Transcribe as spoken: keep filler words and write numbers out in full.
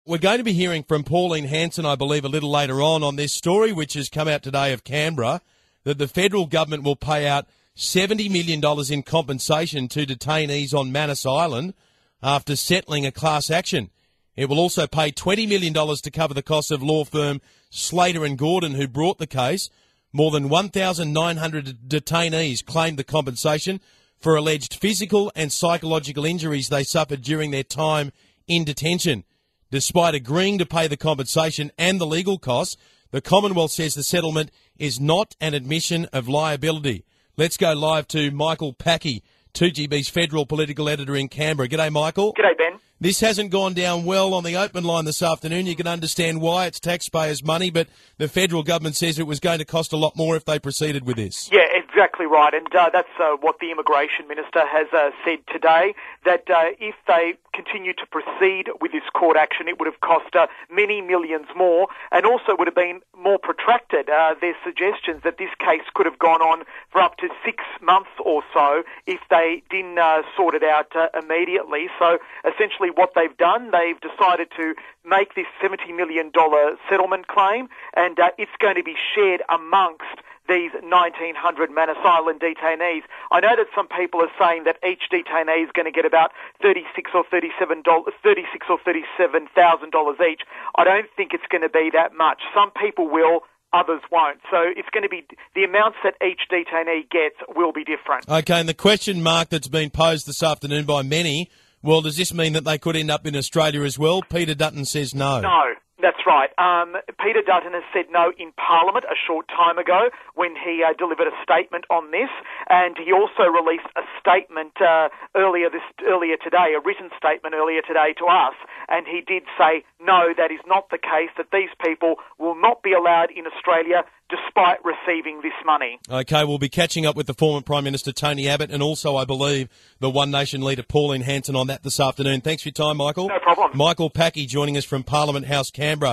We're going to be hearing from Pauline Hanson, I believe, a little later on on this story, which has come out today of Canberra, that the federal government will pay out seventy million dollars in compensation to detainees on Manus Island after settling a class action. It will also pay twenty million dollars to cover the costs of law firm Slater and Gordon, who brought the case. More than one thousand nine hundred detainees claimed the compensation for alleged physical and psychological injuries they suffered during their time in detention. Despite agreeing to pay the compensation and the legal costs, the Commonwealth says the settlement is not an admission of liability. Let's go live to Michael Packey, two G B's federal political editor in Canberra. G'day, Michael. G'day, Ben. This hasn't gone down well on the open line this afternoon. You can understand why. It's taxpayers' money, but the federal government says it was going to cost a lot more if they proceeded with this. Yeah, exactly right. And uh, that's uh, what the Immigration Minister has uh, said today, that uh, if they continue to proceed with this court action, it would have cost uh, many millions more and also would have been more protracted. Uh, there's suggestions that this case could have gone on for up to six months or so if they didn't uh, sort it out uh, immediately. So essentially what they've done, they've decided to make this seventy million dollars settlement claim, and uh, it's going to be shared amongst these nineteen hundred Manus Island detainees. I know that some people are saying that each detainee is going to get about thirty-six or thirty-seven dollars, thirty-six or thirty-seven thousand dollars each. I don't think it's going to be that much. Some people will, others won't. So it's going to be the amounts that each detainee gets will be different. Okay, and the question mark that's been posed this afternoon by many, well, does this mean that they could end up in Australia as well? Peter Dutton says no. No. That's right. Um, Peter Dutton has said no in Parliament a short time ago when he uh, delivered a statement on this, and he also released a statement uh, earlier this earlier today, a written statement earlier today to us, and he did say no, that is not the case, that these people will not be allowed in Australia despite receiving this money. Okay, we'll be catching up with the former Prime Minister Tony Abbott and also, I believe, the One Nation leader Pauline Hanson on that this afternoon. Thanks for your time, Michael. No problem. Michael Packey joining us from Parliament House, Canberra.